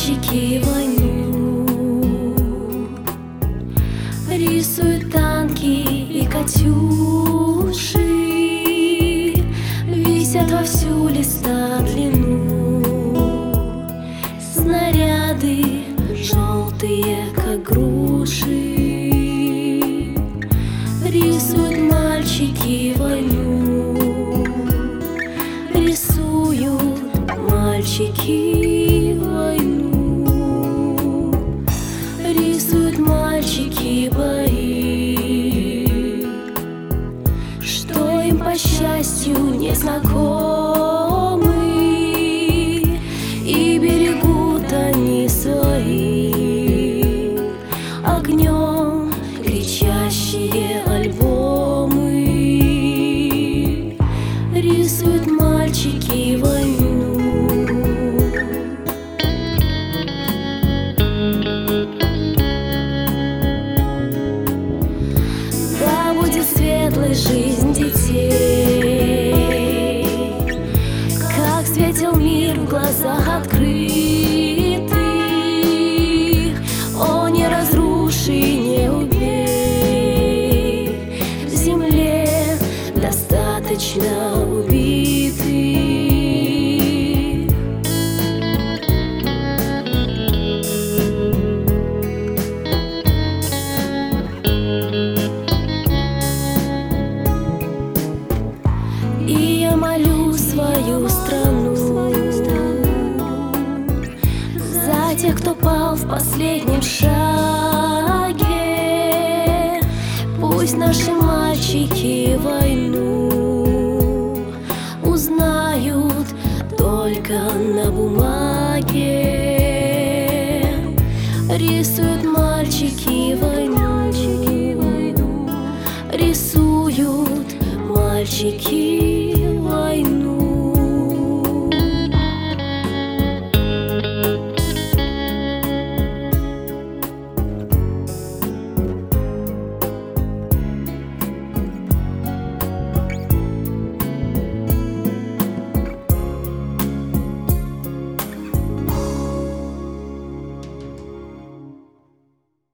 мальчики войну, рисуют танки и катюши, висят во всю листа длину, снаряды желтые, как груши, рисуют мальчики войну, рисуют мальчики войну, рисуют мальчики бои, что им по счастью не знакомы, и берегут они свои огнем кричащие альбомы, рисуют мальчики войну. Да будет светлой жизнь детей, как светил мир в глазах открытых. О, не разруши, не убей, в земле достаточно убитых. И я молю свою страну за тех, кто пал в последнем шаге. Пусть наши мальчики войну узнают только на бумаге. Рисуют мальчики войну, рисуют мальчики